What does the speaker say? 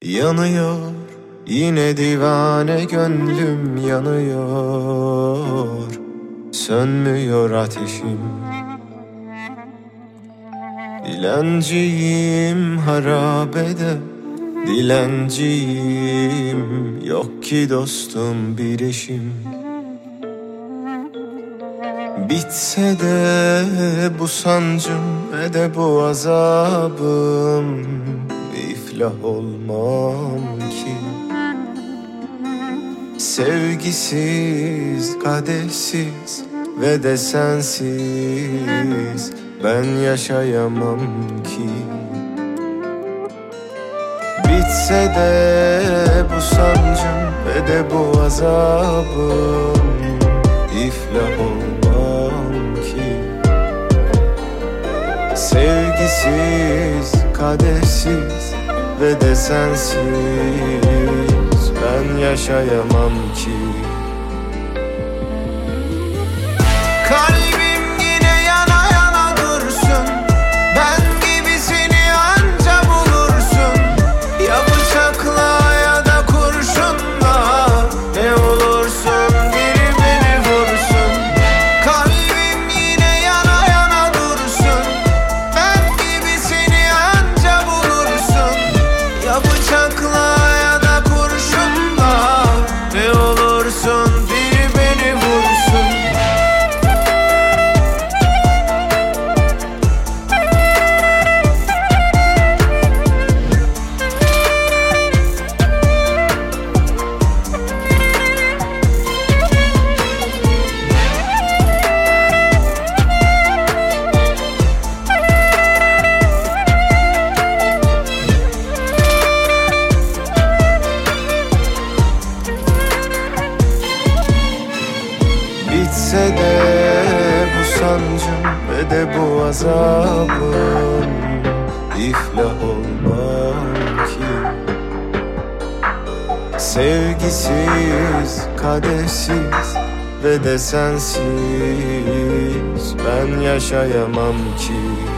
Yanıyor, yine divane gönlüm yanıyor. Sönmüyor ateşim. Dilenciyim harabede, dilenciyim. Yok ki dostum bir eşim. Bitse de bu sancım ve de bu azabım, iflah olmam ki. Sevgisiz, kadehsiz ve de sensiz ben yaşayamam ki. Bitse de bu sancım ve de bu azabım, iflah olmam ki. Sevgisiz, kadehsiz ve de sensiz ben yaşayamam ki. Kalbim yine yana yana dursun, ben gibisini anca bulursun. Ya bıçakla ya da kurşunla, ne olursun biri beni vursun. Kalbim yine yana yana dursun, ben gibisini anca bulursun. Ya bıçakla ya da kurşunla, ne olursun biri beni vursun. Bitse de bu sancım ve de bu azabım, iflah olmam ki. Sevgisiz, kadehsiz ve de sensiz ben yaşayamam ki.